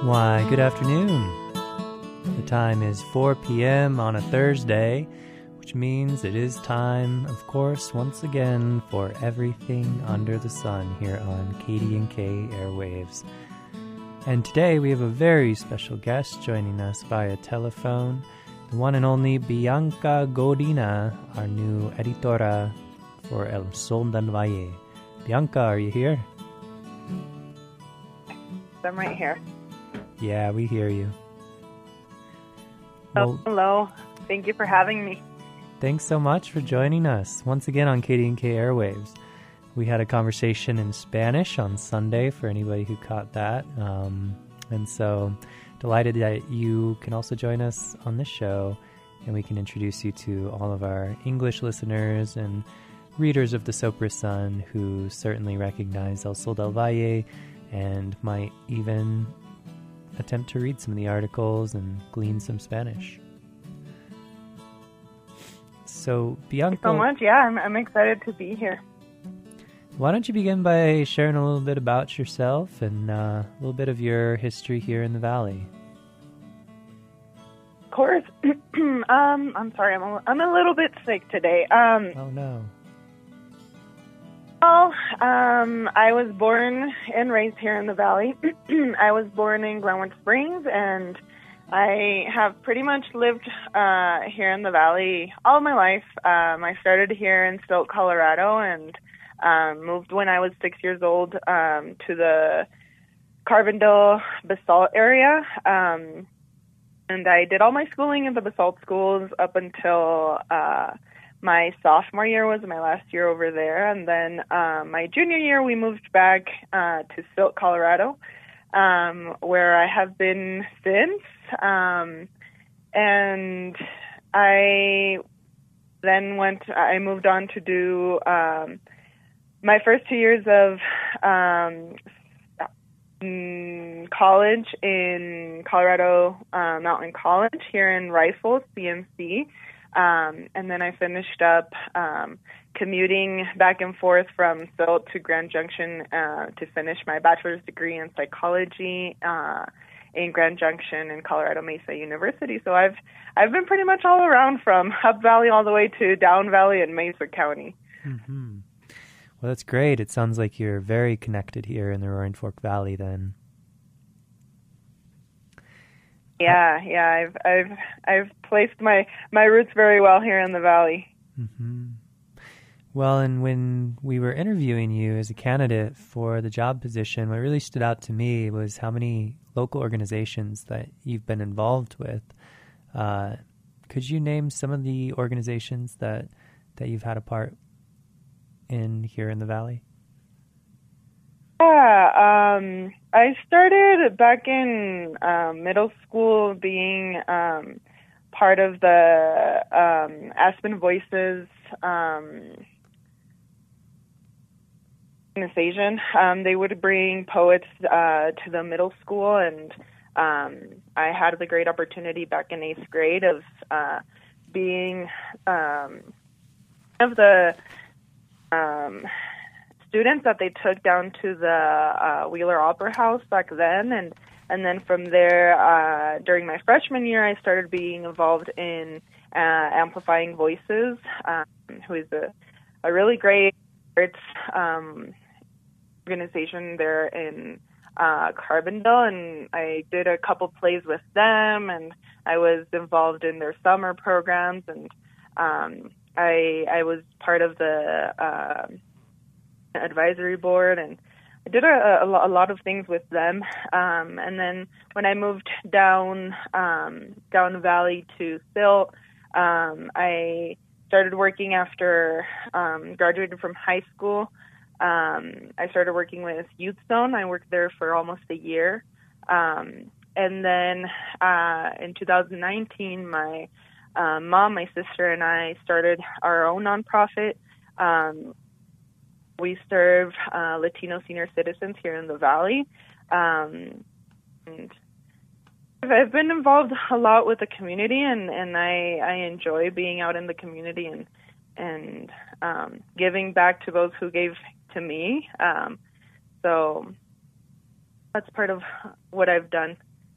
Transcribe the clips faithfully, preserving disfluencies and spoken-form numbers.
Why, good afternoon. The time is four p.m. on a Thursday, which means it is time, of course, once again, for everything under the sun here on K D N K Airwaves. And today we have a very special guest joining us via telephone, the one and only Bianca Godina, our new editora for El Sol del Valle. Bianca, are you here? I'm right here. Yeah, we hear you. Oh, Well, hello. Thank you for having me. thanks so much for joining us once again on K D N K Airwaves. We had a conversation in Spanish on Sunday for anybody who caught that. Um, and so delighted that you can also join us on this show, and we can introduce you to all of our English listeners and readers of the Sopra Sun who certainly recognize El Sol del Valle and might even attempt to read some of the articles and glean some Spanish. So, Bianca, So much. Yeah, I'm, I'm excited to be here. why don't you begin by sharing a little bit about yourself and uh, a little bit of your history here in the Valley? Of course. um, I'm sorry. I'm a, I'm a little bit sick today. Um, Oh, no. well, um, I was born and raised here in the Valley. I was born in Glenwood Springs, and I have pretty much lived uh, here in the Valley all my life. Um, I started here in Silt, Colorado, and um, moved when I was six years old um, to the Carbondale Basalt area. Um, and I did all my schooling in the Basalt schools up until uh, my sophomore year was my last year over there. And then um, my junior year, we moved back uh, to Silt, Colorado, um, where I have been since. Um, and I then went, I moved on to do um, my first two years of um, mm, college in Colorado uh, Mountain College here in Rifle, C M C. Um, and then I finished up um, commuting back and forth from Silt to Grand Junction uh, to finish my bachelor's degree in psychology uh, in Grand Junction and Colorado Mesa University. So I've I've been pretty much all around from Up Valley all the way to Down Valley and Mesa County. Mm-hmm. Well, that's great. It sounds like you're very connected here in the Roaring Fork Valley then. Yeah, yeah, I've I've I've placed my, my roots very well here in the Valley. Mm-hmm. Well, and when we were interviewing you as a candidate for the job position, what really stood out to me was how many local organizations that you've been involved with. Uh, could you name some of the organizations that, that you've had a part in here in the Valley? Yeah, um, I started back in um, middle school being um, part of the um, Aspen Voices um, organization. Um, they would bring poets uh, to the middle school, and um, I had the great opportunity back in eighth grade of uh, being um, one of the um, students that they took down to the uh, Wheeler Opera House back then, and and then from there, uh, during my freshman year, I started being involved in uh, Amplifying Voices, um, who is a, a really great arts um, organization there in uh, Carbondale, and I did a couple plays with them, and I was involved in their summer programs, and um, I I was part of the uh, advisory board, and I did a, a, a lot of things with them. Um, and then when I moved down um, down Valley to Silt, um, I started working after um, graduated from high school. Um, I started working with Youth Zone. I worked there for almost a year. Um, and then uh, in two thousand nineteen, my uh, mom, my sister, and I started our own nonprofit. Um, We serve uh, Latino senior citizens here in the Valley. Um, and I've been involved a lot with the community, and, and I, I enjoy being out in the community and and um, giving back to those who gave to me. Um, so that's part of what I've done.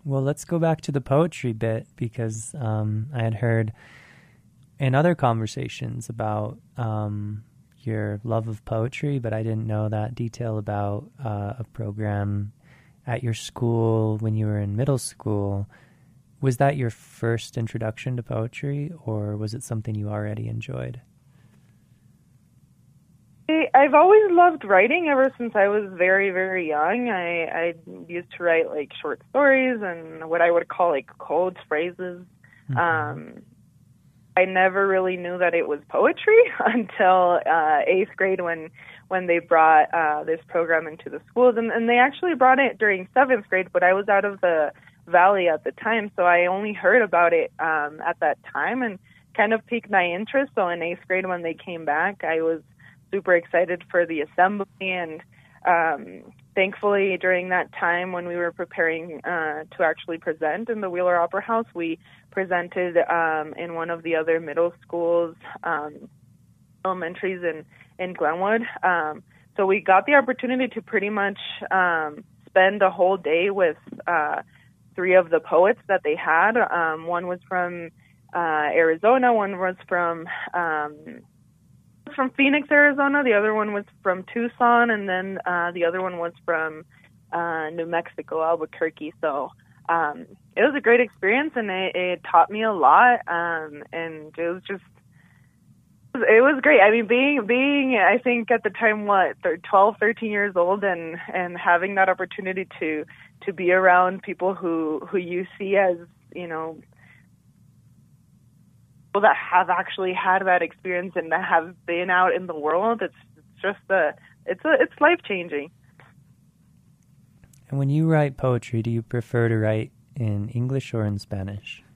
Well, let's go back to the poetry bit, because um, I had heard in other conversations about um, your love of poetry, but I didn't know that detail about uh, a program at your school when you were in middle school. Was that your first introduction to poetry, or was it something you already enjoyed? I've always loved writing ever since I was very, very young. I, I used to write like short stories and what I would call like codes, phrases. Mm-hmm. Um, I never really knew that it was poetry until uh, eighth grade when when they brought uh, this program into the schools. And, and they actually brought it during seventh grade, but I was out of the valley at the time, so I only heard about it um, at that time and kind of piqued my interest. So in eighth grade when they came back, I was super excited for the assembly, and um, thankfully during that time when we were preparing uh, to actually present in the Wheeler Opera House, we presented um, in one of the other middle schools, um, elementaries in, in Glenwood. Um, so we got the opportunity to pretty much um, spend a whole day with uh, three of the poets that they had. Um, one was from uh, Arizona, one was from um, from Phoenix, Arizona. The other one was from Tucson, and then uh, the other one was from uh, New Mexico, Albuquerque. So um, it was a great experience, and it, it taught me a lot. Um, and it was just, it was great. I mean, being being, I think at the time, what, twelve, thirteen years old, and and having that opportunity to to be around people who who you see as, you know, that have actually had that experience and that have been out in the world, it's, it's just a, it's a, it's life changing. And when you write poetry, do you prefer to write in English or in Spanish?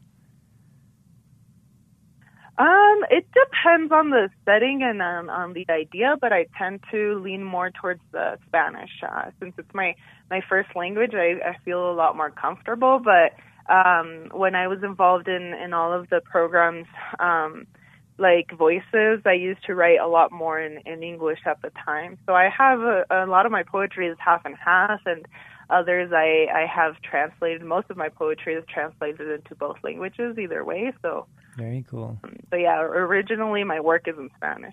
Um, it depends on the setting and um, on the idea, but I tend to lean more towards the Spanish. Uh, since it's my, my first language, I, I feel a lot more comfortable, but Um, when I was involved in, in all of the programs, um, like Voices, I used to write a lot more in, in English at the time. So I have a, a lot of my poetry is half and half, and others I, I have translated. Most of my poetry is translated into both languages, either way. So very cool. Um, but yeah, originally my work is in Spanish.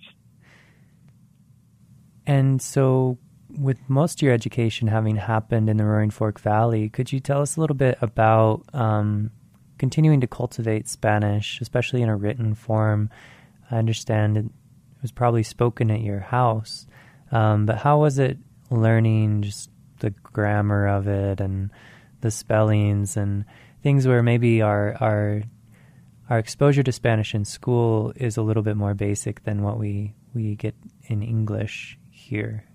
And so, with most of your education having happened in the Roaring Fork Valley, could you tell us a little bit about um, continuing to cultivate Spanish, especially in a written form? I understand it was probably spoken at your house, um, but how was it learning just the grammar of it and the spellings and things where maybe our our our exposure to Spanish in school is a little bit more basic than what we, we get in English here?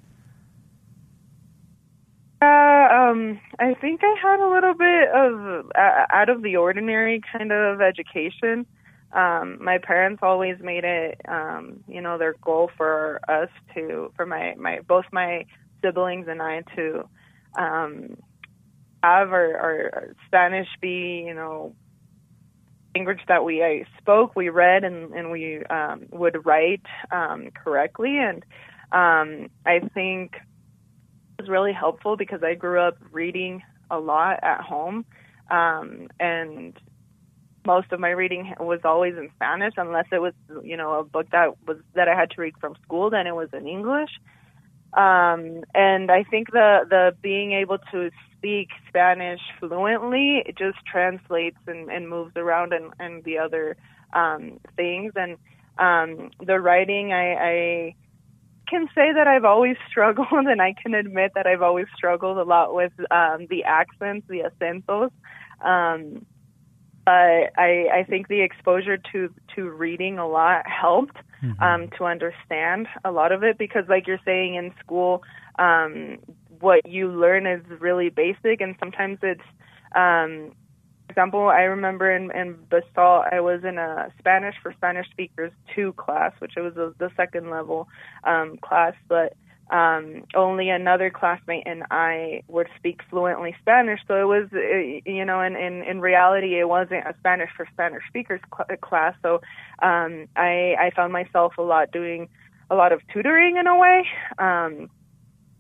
Uh, um, I think I had a little bit of uh, out of the ordinary kind of education. Um, my parents always made it, um, you know, their goal for us to, for my, my both my siblings and I to um, have our, our Spanish be, you know, language that we I spoke, we read, and, and we um, would write um, correctly. And um, I think was really helpful because I grew up reading a lot at home, um, and most of my reading was always in Spanish, unless it was, you know, a book that was that I had to read from school. Then it was in English, um, and I think the the being able to speak Spanish fluently, it just translates and, and moves around and, and the other um, things. And um, the writing, I, I can say that I've always struggled, and I can admit that I've always struggled a lot with um, the accents, the acentos. Um, but I, I think the exposure to, to reading a lot helped mm-hmm. um, to understand a lot of it, because like you're saying, in school, um, what you learn is really basic, and sometimes it's, um, for example, I remember in, in Basalt, I was in a Spanish for Spanish Speakers two class, which was a, the second level um, class, but um, only another classmate and I would speak fluently Spanish. So it was, you know, in, in, in reality, it wasn't a Spanish for Spanish Speakers cl- class. So um, I, I found myself a lot doing a lot of tutoring in a way. Um,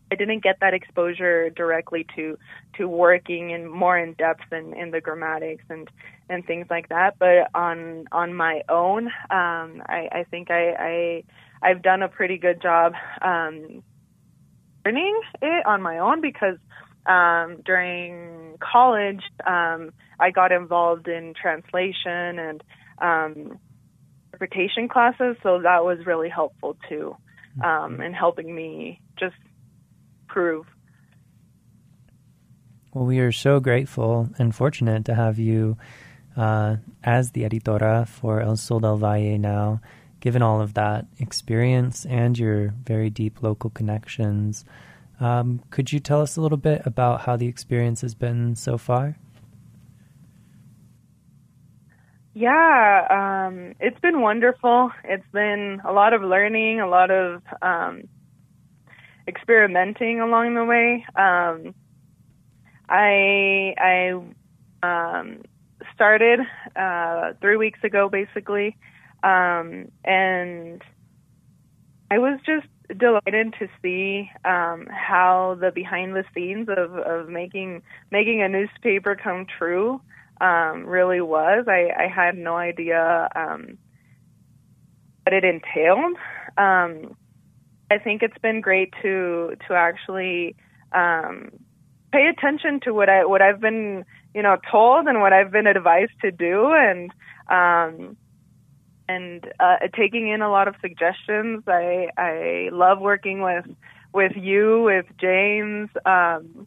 I didn't get that exposure directly to to working in more in depth in, in the grammatics and, and things like that. But on on my own, um, I, I think I, I I've done a pretty good job um, learning it on my own because um, during college um, I got involved in translation and um, interpretation classes, so that was really helpful too um, in helping me just prove. Well, we are so grateful and fortunate to have you uh, as the editora for El Sol del Valle now, given all of that experience and your very deep local connections. Um, could you tell us a little bit about how the experience has been so far? Yeah, um, it's been wonderful. It's been a lot of learning, a lot of um, experimenting along the way. Um, I I um, started uh, three weeks ago, basically, um, and I was just delighted to see um, how the behind the scenes of, of making making a newspaper come true um, really was. I, I had no idea um, what it entailed. Um, I think it's been great to to actually um, pay attention to what I what I've been you know told and what I've been advised to do, and um, and uh, taking in a lot of suggestions. I I love working with with you, with James, um,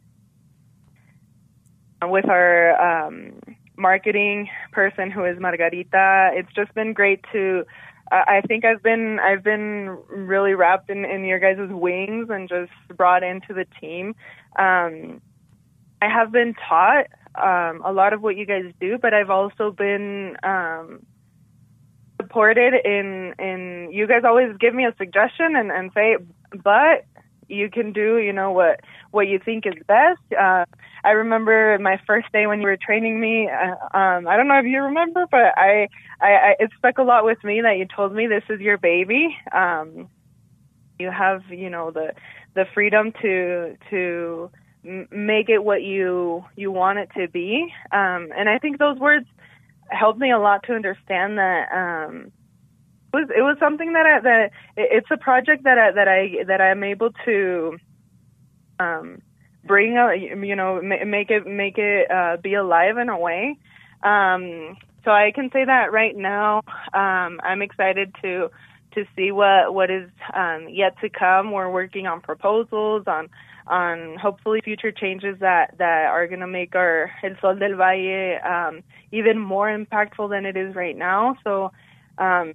with our um, marketing person who is Margarita. It's just been great to. I think I've been I've been really wrapped in, in your guys' wings and just brought into the team. Um, I have been taught um, a lot of what you guys do, but I've also been um, supported in in. You guys always give me a suggestion and, and say, but you can do you know what what you think is best. Uh, I remember my first day when you were training me. Uh, um, I don't know if you remember, but I, I, I it stuck a lot with me that you told me this is your baby. Um, you have, you know, the the freedom to to m- make it what you you want it to be. Um, and I think those words helped me a lot to understand that um, it was it was something that I, that it's a project that I, that I that I'm able to. Um, bring a, you know, make it, make it, uh, be alive in a way. Um, so I can say that right now, um, I'm excited to, to see what, what is, um, yet to come. We're working on proposals, on, on hopefully future changes that, that are going to make our El Sol del Valle, um, even more impactful than it is right now. So, um,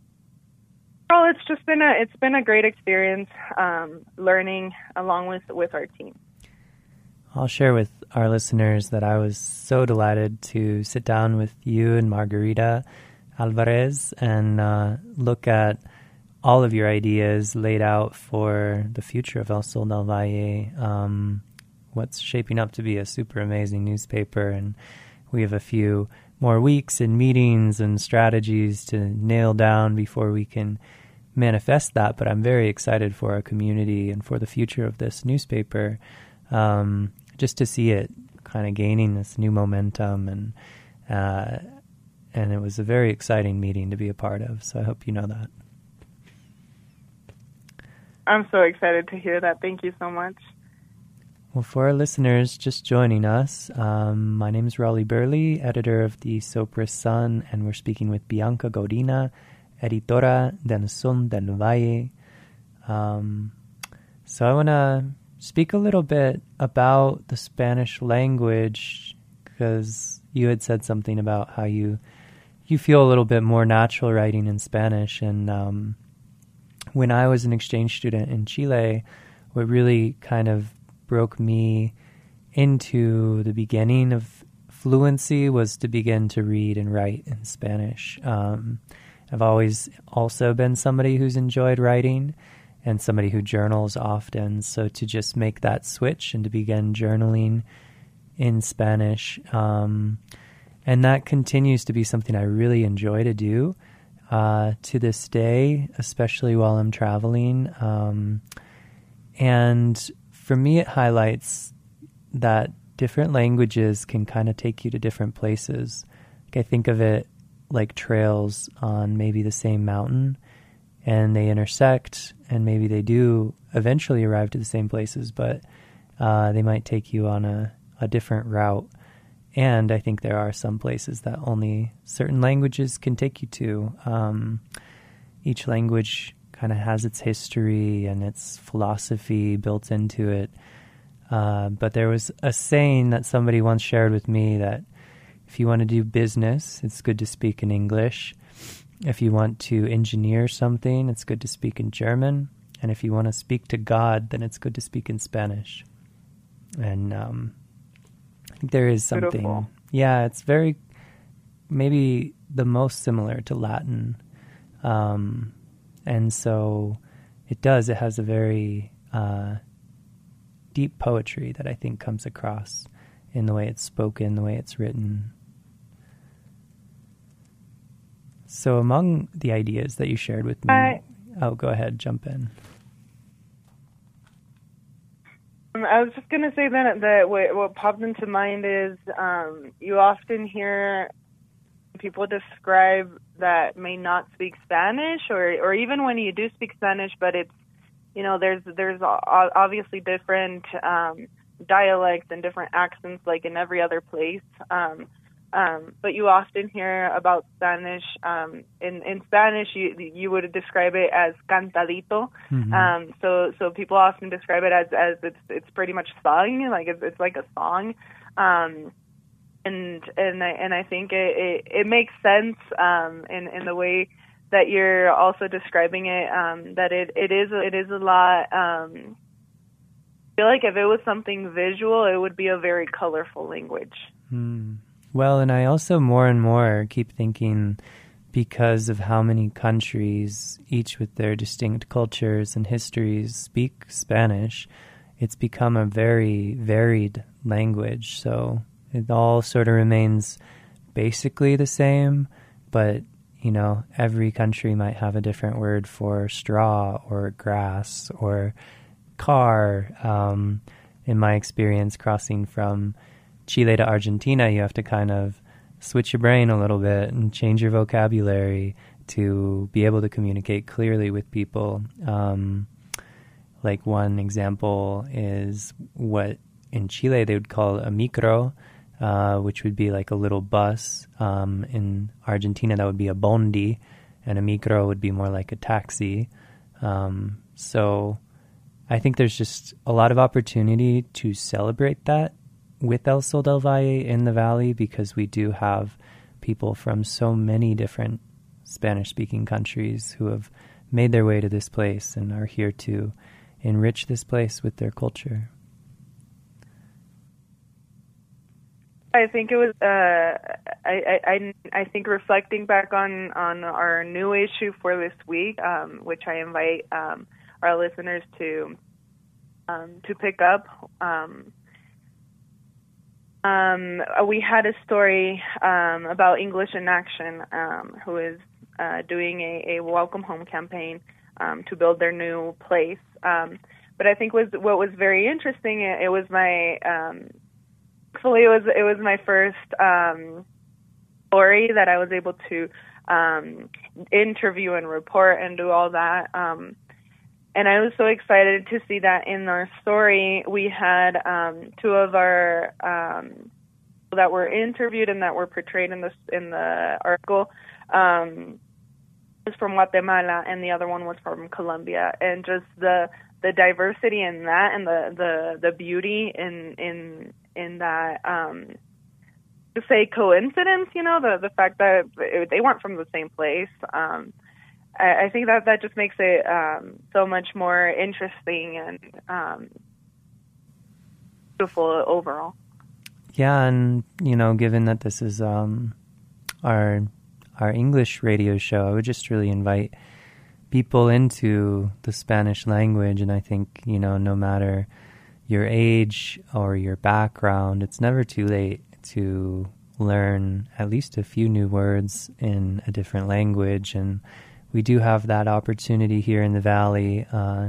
well, it's just been a, it's been a great experience, um, learning along with, with our team. I'll share with our listeners that I was so delighted to sit down with you and Margarita Alvarez and uh, look at all of your ideas laid out for the future of El Sol del Valle, um, what's shaping up to be a super amazing newspaper. And we have a few more weeks and meetings and strategies to nail down before we can manifest that. But I'm very excited for our community and for the future of this newspaper. Um, just to see it kind of gaining this new momentum, and uh, and it was a very exciting meeting to be a part of. So I hope you know that. I'm so excited to hear that. Thank you so much. Well, for our listeners just joining us, um, my name is Raleigh Burley, editor of the Sopris Sun, and we're speaking with Bianca Godina, editora del Sol del Valle. Um, so I want to speak a little bit about the Spanish language, because you had said something about how you you feel a little bit more natural writing in Spanish. And um, when I was an exchange student in Chile, what really kind of broke me into the beginning of fluency was to begin to read and write in Spanish. Um, I've always also been somebody who's enjoyed writing and somebody who journals often. So to just make that switch and to begin journaling in Spanish, um, and that continues to be something I really enjoy to do uh, to this day, especially while I'm traveling. Um, and for me, it highlights that different languages can kind of take you to different places. Like I think of it like trails on maybe the same mountain, and they intersect, and maybe they do eventually arrive to the same places, but uh, they might take you on a, a different route. And I think there are some places that only certain languages can take you to. Um, each language kind of has its history and its philosophy built into it. Uh, but there was a saying that somebody once shared with me that if you want to do business, it's good to speak in English. If you want to engineer something, it's good to speak in German. And if you want to speak to God, then it's good to speak in Spanish. And um, I think there is something. Beautiful. Yeah, it's very, maybe the most similar to Latin. Um, and so it does, it has a very uh, deep poetry that I think comes across in the way it's spoken, the way it's written. So among the ideas that you shared with me, I, oh, go ahead, jump in. Um, I was just going to say that, that what, what popped into mind is um, you often hear people describe that may not speak Spanish, or, or even when you do speak Spanish, but it's, you know, there's there's obviously different um, dialects and different accents like in every other place. Um, um, but you often hear about Spanish. Um, in, in Spanish, you you would describe it as cantadito. Mm-hmm. Um, so so people often describe it as, as it's it's pretty much sung, like it's it's like a song. Um, and and I and I think it, it, it makes sense um, in in the way that you're also describing it. Um, that it, it is it is a lot. Um, I feel like if it was something visual, it would be a very colorful language. Mm. Well, and I also more and more keep thinking, because of how many countries, each with their distinct cultures and histories, speak Spanish, it's become a very varied language. So it all sort of remains basically the same, but, you know, every country might have a different word for straw or grass or car. Um, in my experience, crossing from Chile to Argentina, you have to kind of switch your brain a little bit and change your vocabulary to be able to communicate clearly with people. Um, like one example is what in Chile they would call a micro, uh, which would be like a little bus. Um, in Argentina, that would be a bondi, and a micro would be more like a taxi. Um, so I think there's just a lot of opportunity to celebrate that with El Sol del Valle in the valley, because we do have people from so many different Spanish-speaking countries who have made their way to this place and are here to enrich this place with their culture. I think it was. Uh, I, I I think reflecting back on, on our new issue for this week, um, which I invite um, our listeners to um, to pick up. Um, Um, we had a story um, about English in Action, um, who is uh, doing a, a welcome home campaign um, to build their new place. Um, but I think was what was very interesting. It, it was my um, actually it was it was my first um, story that I was able to um, interview and report and do all that. Um, And I was so excited to see that in our story, we had um, two of our um, that were interviewed and that were portrayed in the in the article. Um, was from Guatemala, and the other one was from Colombia. And just the the diversity in that, and the the, the beauty in in in that. Um, to say coincidence, you know, the the fact that they weren't from the same place. Um, I think that that just makes it um, so much more interesting and um, beautiful overall. Yeah, and you know, given that this is um, our our English radio show, I would just really invite people into the Spanish language. And I think, you know, no matter your age or your background, it's never too late to learn at least a few new words in a different language. And we do have that opportunity here in the Valley. Uh,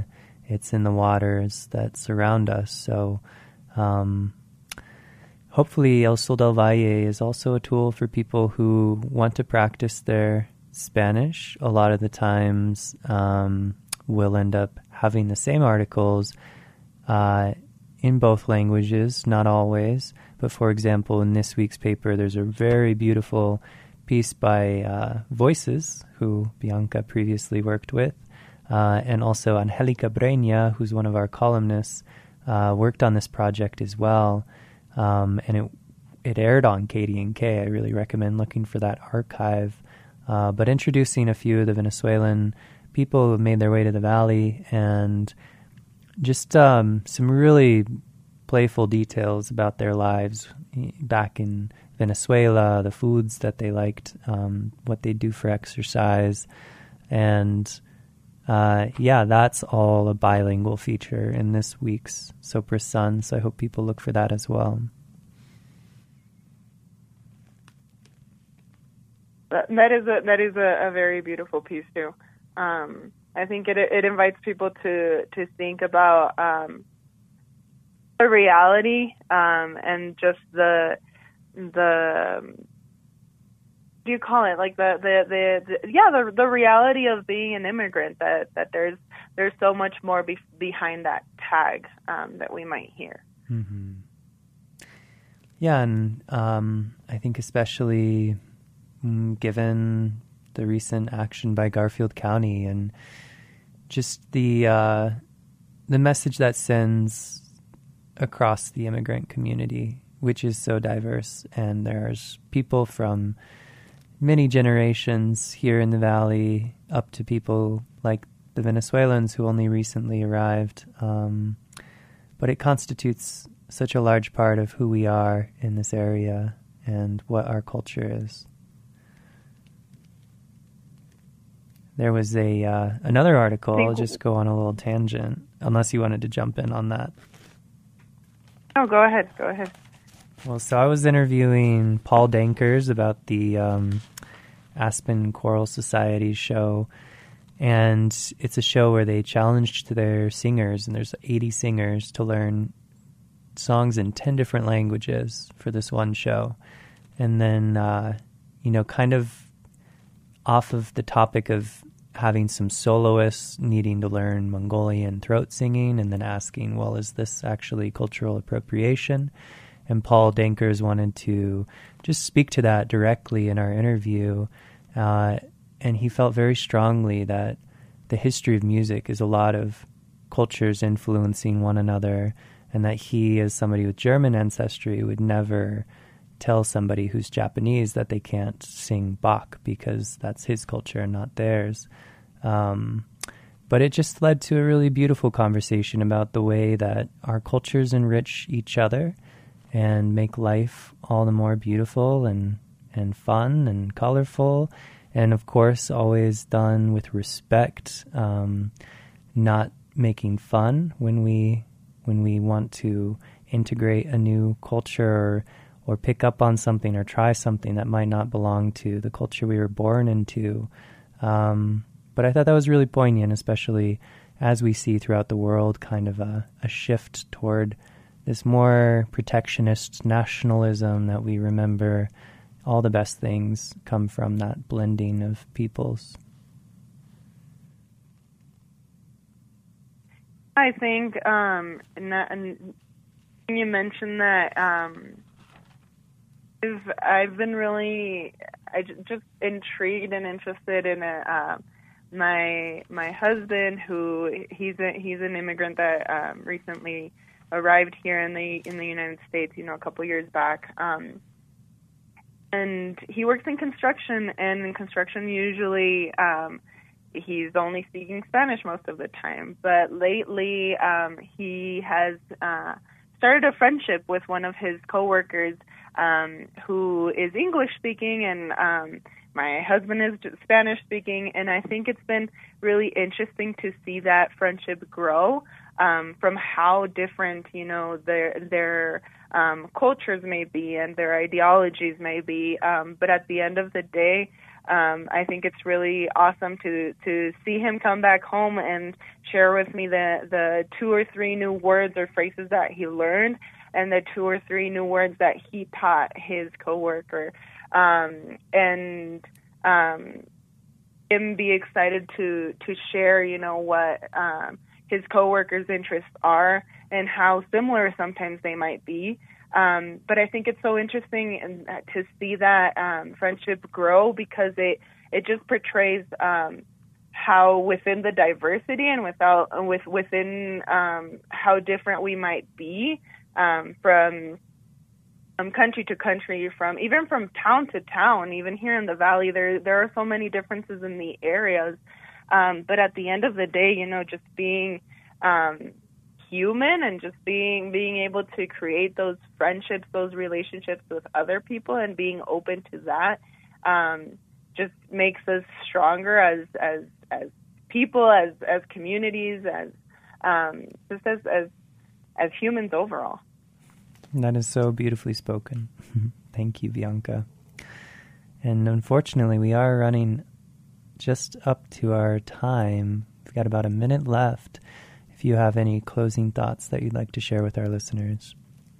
it's in the waters that surround us. So um, hopefully El Sol del Valle is also a tool for people who want to practice their Spanish. A lot of the times um, we'll end up having the same articles uh, in both languages, not always. But for example, in this week's paper, there's a very beautiful piece by uh, Voices, who Bianca previously worked with, uh, and also Angelica Breña, who's one of our columnists, uh, worked on this project as well. Um, and it it aired on K D N K. I really recommend looking for that archive. Uh, but introducing a few of the Venezuelan people who have made their way to the valley, and just um, some really playful details about their lives back in Venezuela, the foods that they liked, um, what they do for exercise. And uh, yeah, that's all a bilingual feature in this week's Sopra Sun. So I hope people look for that as well. That, that is a that is a, a very beautiful piece too. Um, I think it it invites people to to think about um, the reality um, and just the the what do you call it, like the the, the, the yeah the the reality of being an immigrant, that that there's there's so much more be, behind that tag um, that we might hear. Mm-hmm. Yeah, and um, I think especially mm, given the recent action by Garfield County and just the uh, the message that sends across the immigrant community, which is so diverse, and there's people from many generations here in the valley up to people like the Venezuelans who only recently arrived. Um, but it constitutes such a large part of who we are in this area and what our culture is. There was a uh, another article. I'll just go on a little tangent, unless you wanted to jump in on that. Oh, go ahead. Go ahead. Well, so I was interviewing Paul Dankers about the um, Aspen Choral Society show, and it's a show where they challenged their singers, and there's eighty singers, to learn songs in ten different languages for this one show. And then, uh, you know, kind of off of the topic of having some soloists needing to learn Mongolian throat singing, and then asking, well, is this actually cultural appropriation? And Paul Dankers wanted to just speak to that directly in our interview. Uh, and he felt very strongly that the history of music is a lot of cultures influencing one another, and that he, as somebody with German ancestry, would never tell somebody who's Japanese that they can't sing Bach because that's his culture and not theirs. Um, but it just led to a really beautiful conversation about the way that our cultures enrich each other and make life all the more beautiful and, and fun and colorful. And of course, always done with respect, um, not making fun when we when we want to integrate a new culture, or, or pick up on something or try something that might not belong to the culture we were born into. Um, but I thought that was really poignant, especially as we see throughout the world kind of a, a shift toward this more protectionist nationalism that we remember all the best things come from that blending of peoples. I think, um, and, that, and you mentioned that um, I've, I've been really, I j- just intrigued and interested in it. Uh, my my husband, who he's a, he's an immigrant that um, recently arrived here in the in the United States, you know, a couple years back. Um, and he works in construction, and in construction usually um, he's only speaking Spanish most of the time. But lately um, he has uh, started a friendship with one of his coworkers um, who is English speaking, and um, my husband is Spanish speaking. And I think it's been really interesting to see that friendship grow um, from how different, you know, their their um, cultures may be and their ideologies may be. Um, but at the end of the day, um, I think it's really awesome to, to see him come back home and share with me the, the two or three new words or phrases that he learned and the two or three new words that he taught his coworker. Um, and um, him be excited to, to share, you know, what um, his coworkers' interests are and how similar sometimes they might be. Um, but I think it's so interesting to see that um, friendship grow, because it, it just portrays um, how within the diversity and without with within um, how different we might be um, from from country to country, from even from town to town. Even here in the Valley, there there are so many differences in the areas. Um, but at the end of the day, you know, just being um, human and just being being able to create those friendships, those relationships with other people, and being open to that um, just makes us stronger as as as people, as as communities, as um, just as, as as humans overall. That is so beautifully spoken. Thank you, Bianca. And unfortunately, we are running just up to our time. We've got about a minute left. If you have any closing thoughts that you'd like to share with our listeners.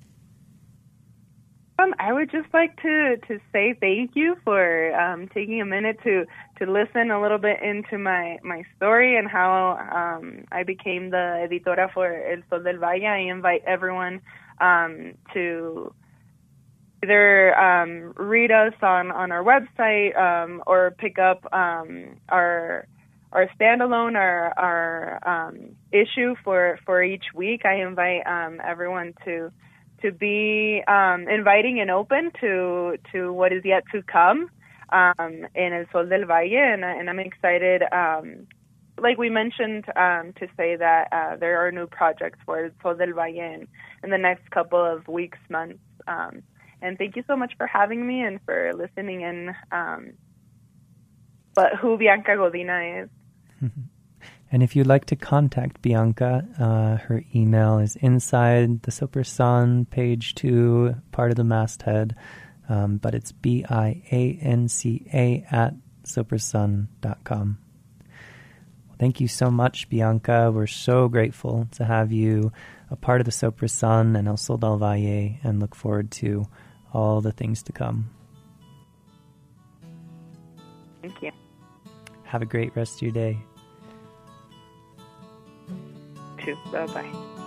Um, I would just like to, to say thank you for um, taking a minute to, to listen a little bit into my, my story and how um, I became the editora for El Sol del Valle. I invite everyone um, to either um, read us on, on our website um, or pick up um, our our standalone, our, our um, issue for, for each week. I invite um, everyone to to be um, inviting and open to to what is yet to come um, in El Sol del Valle, and, and I'm excited, um, like we mentioned, um, to say that uh, there are new projects for El Sol del Valle in, in the next couple of weeks, months. Um, and thank you so much for having me and for listening in. Um, but who Bianca Godina is. And if you'd like to contact Bianca, uh, her email is inside the Sopra Sun, page two, part of the masthead, um, but it's B I A N C A at soprasun dot com. Well, thank you so much, Bianca. We're so grateful to have you a part of the Sopra Sun and El Sol del Valle, and look forward to all the things to come. Thank you. Have a great rest of your day. Too. Bye-bye.